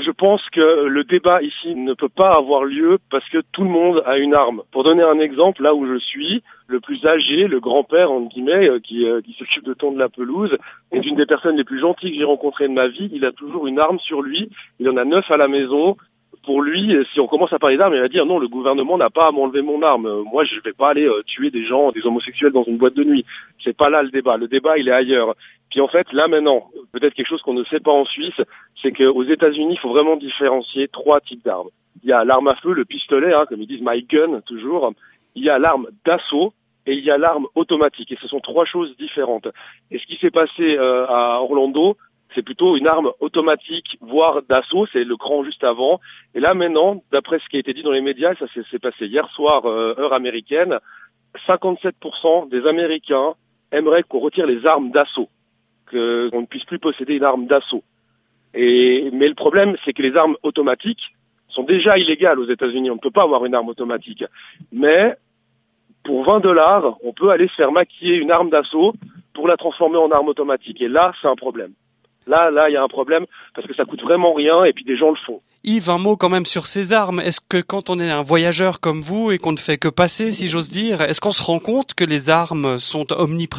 Je pense que le débat ici ne peut pas avoir lieu parce que tout le monde a une arme. Pour donner un exemple, là où je suis, le plus âgé, le grand-père, entre guillemets, qui s'occupe de tondre la pelouse, est une des personnes les plus gentilles que j'ai rencontrées de ma vie. Il a toujours une arme sur lui. Il en a 9 à la maison. Pour lui, si on commence à parler d'armes, il va dire non, le gouvernement n'a pas à m'enlever mon arme. Moi, je vais pas aller tuer des gens, des homosexuels dans une boîte de nuit. C'est pas là le débat. Le débat, il est ailleurs. Puis en fait, là maintenant, peut-être quelque chose qu'on ne sait pas en Suisse, c'est qu'aux États-Unis, il faut vraiment différencier 3 types d'armes. Il y a l'arme à feu, le pistolet, comme ils disent my gun toujours. Il y a l'arme d'assaut et il y a l'arme automatique. Et ce sont 3 choses différentes. Et ce qui s'est passé à Orlando, c'est plutôt une arme automatique, voire d'assaut, c'est le cran juste avant. Et là maintenant, d'après ce qui a été dit dans les médias, ça s'est passé hier soir, heure américaine, 57% des Américains aimeraient qu'on retire les armes d'assaut, qu'on ne puisse plus posséder une arme d'assaut. Mais le problème, c'est que les armes automatiques sont déjà illégales aux États-Unis. On ne peut pas avoir une arme automatique. Mais pour $20, on peut aller se faire maquiller une arme d'assaut pour la transformer en arme automatique. Et là, c'est un problème. Là, il y a un problème parce que ça coûte vraiment rien et puis des gens le font. Yves, un mot quand même sur ces armes. Est-ce que quand on est un voyageur comme vous et qu'on ne fait que passer, si j'ose dire, est-ce qu'on se rend compte que les armes sont omniprésentes ?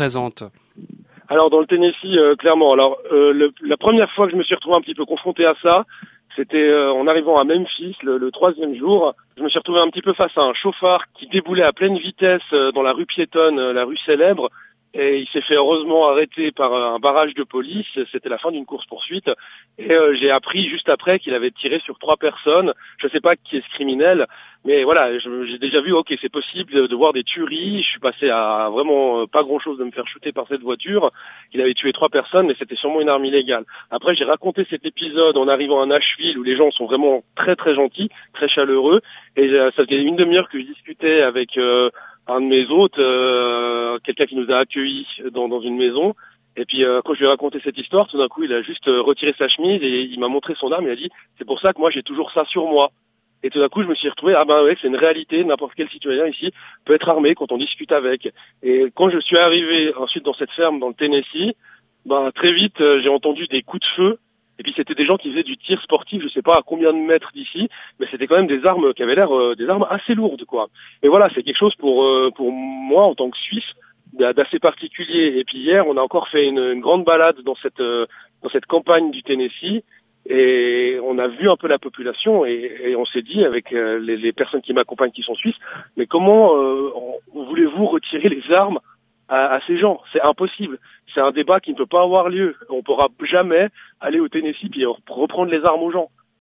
Alors dans le Tennessee, clairement. Alors la première fois que je me suis retrouvé un petit peu confronté à ça, c'était en arrivant à Memphis le 3e jour. Je me suis retrouvé un petit peu face à un chauffard qui déboulait à pleine vitesse dans la rue piétonne, la rue célèbre. Et il s'est fait heureusement arrêter par un barrage de police. C'était la fin d'une course-poursuite. Et j'ai appris juste après qu'il avait tiré sur 3 personnes. Je ne sais pas qui est ce criminel, mais voilà, j'ai déjà vu, ok, c'est possible de voir des tueries. Je suis passé à vraiment pas grand-chose de me faire shooter par cette voiture. Il avait tué 3 personnes, mais c'était sûrement une arme illégale. Après, j'ai raconté cet épisode en arrivant à Nashville, où les gens sont vraiment très très gentils, très chaleureux. Et ça faisait une demi-heure que je discutais avec un de mes hôtes, quelqu'un qui nous a accueillis dans une maison. Et puis quand je lui ai raconté cette histoire, tout d'un coup, il a juste retiré sa chemise et il m'a montré son arme. Il a dit « C'est pour ça que moi, j'ai toujours ça sur moi ». Et tout d'un coup, je me suis retrouvé, ouais, c'est une réalité, n'importe quel citoyen ici peut être armé quand on discute avec. Et quand je suis arrivé ensuite dans cette ferme dans le Tennessee, très vite, j'ai entendu des coups de feu. Et puis c'était des gens qui faisaient du tir sportif, je sais pas à combien de mètres d'ici, mais c'était quand même des armes qui avaient l'air des armes assez lourdes, quoi. Et voilà, c'est quelque chose pour moi en tant que Suisse d'assez particulier. Et puis hier, on a encore fait une grande balade dans cette campagne du Tennessee et on a vu un peu la population et on s'est dit avec les personnes qui m'accompagnent qui sont suisses, mais comment voulez-vous retirer les armes à ces gens? C'est impossible. C'est un débat qui ne peut pas avoir lieu. On ne pourra jamais aller au Tennessee et reprendre les armes aux gens.